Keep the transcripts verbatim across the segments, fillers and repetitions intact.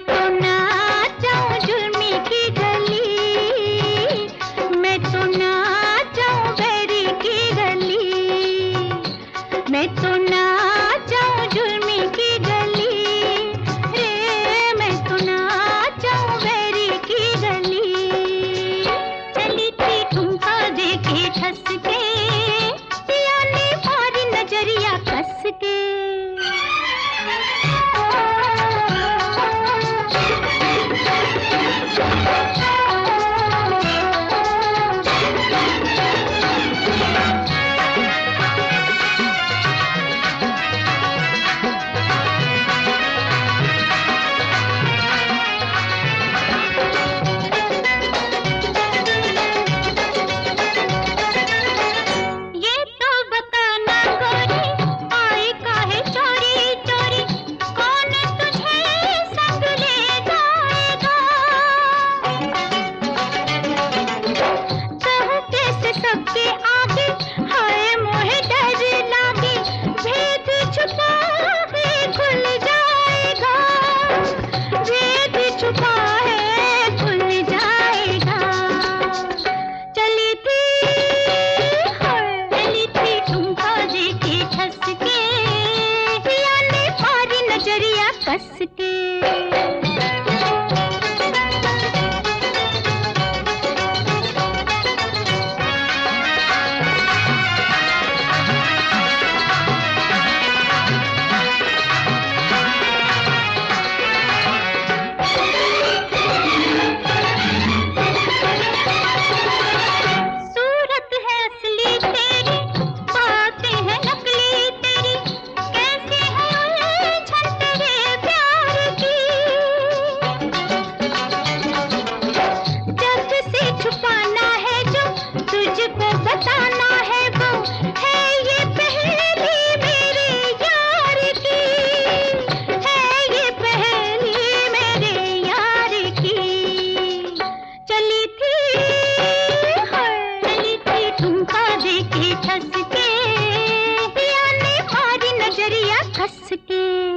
तो ना जाऊं जुर्मी की गली, मैं तो ना जाऊं बैरी की गली, मैं तो ना जाऊं जुर्मी की गली रे, मैं तो ना जाऊं बैरी की गली। चली थी ठुमका देके ठस के, पिया ने मारी नजरिया कस के। सबके आगे हाय मोहे डर लागे, भेद छुपा है खुल जाएगा, भेद छुपा है खुल जाएगा। चली थी हाय चली थी ठुमका देके ठस के, पिया ने मारी नजरिया कस के। बताना है वो है ये पहेली मेरे यार की, है ये पहेली मेरे यार की। चली थी हाय चली थी ठुमका देके ठस के, पिया ने मारी नजरिया कस के।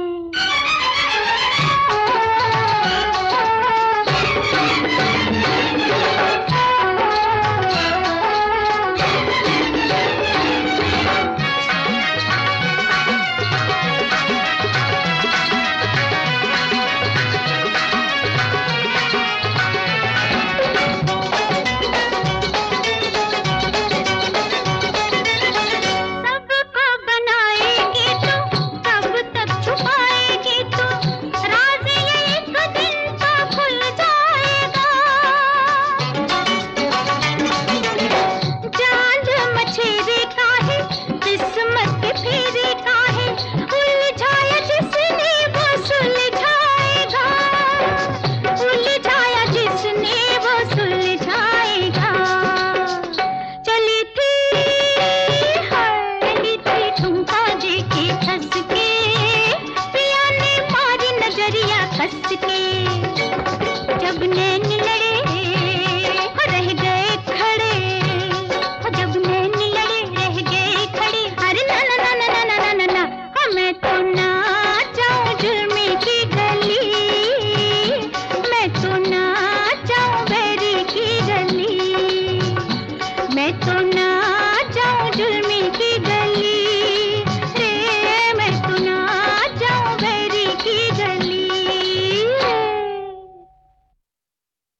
जब नैन लड़े रह गए खड़े, जब नैन लड़े रह गए खड़े, अरे ना ना ना ना ना ना ना ना, मैं तो ना जाऊं जुर्मी की गली, मैं तो ना जाऊं बैरी की गली, मैं तो